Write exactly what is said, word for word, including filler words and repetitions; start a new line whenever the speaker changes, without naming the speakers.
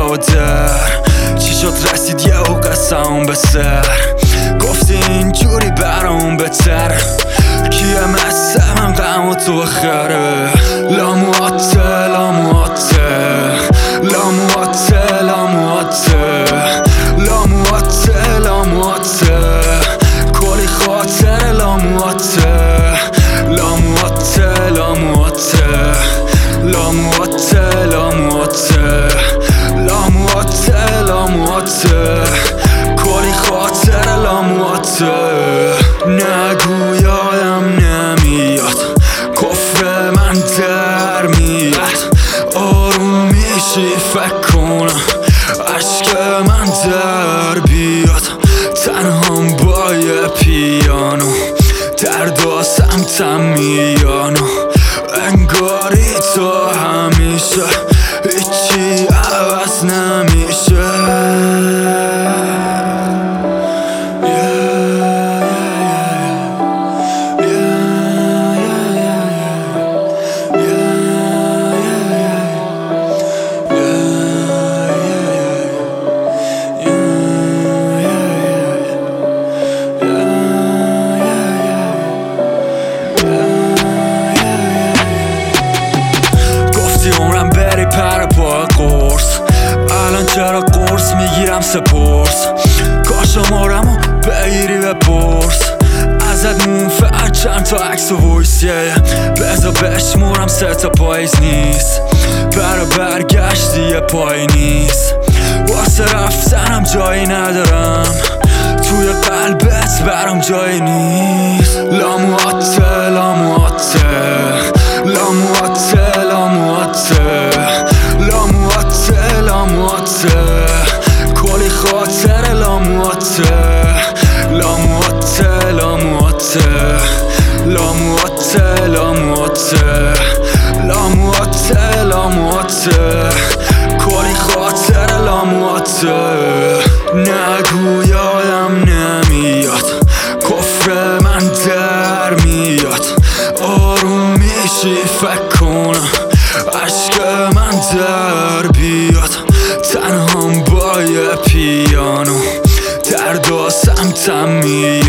و در چی شد رسید یه او قصه به سر گفتی اینجوری برام بهتر کیه مثل من غم و تو بخره لامواته لامواته لامواته لامواته لامواته لامواته کلی خاطر لامواته لامواته لامواته لامواته لامواته لامواته لامواته کلی خاطر لامواته نگو یادم نمیاد کفر من در میاد آروم میشی فکر کنم عشق من در بیاد تنهام با یه پیانو دردا سمتم میانو انگاری تو همیشه هیچی عوض نمیشه عمرم بری پر پا قرص الان چرا قرص میگیرم سپرس کاش آمارمو بگیری بپرس ازت منفعل چند تا عکس و ویسیه بذار بشمورم سه تا پاییز نیست برا برگشت یه پای نیست واسه رفتنم جایی ندارم توی قلبت برام جایی نیست لامواته لامواته لامواته لامواته لامواته لامواته کلی خاطر لامواته لامواته لامواته لامواته لامواته لامواته لامواته کلی خاطر لامواته نگو یادم نمیاد کفر من در میاد آروم میشی فکر کنم عشق من در بیاد تنهام با یه پیانو دردا سمتم میاد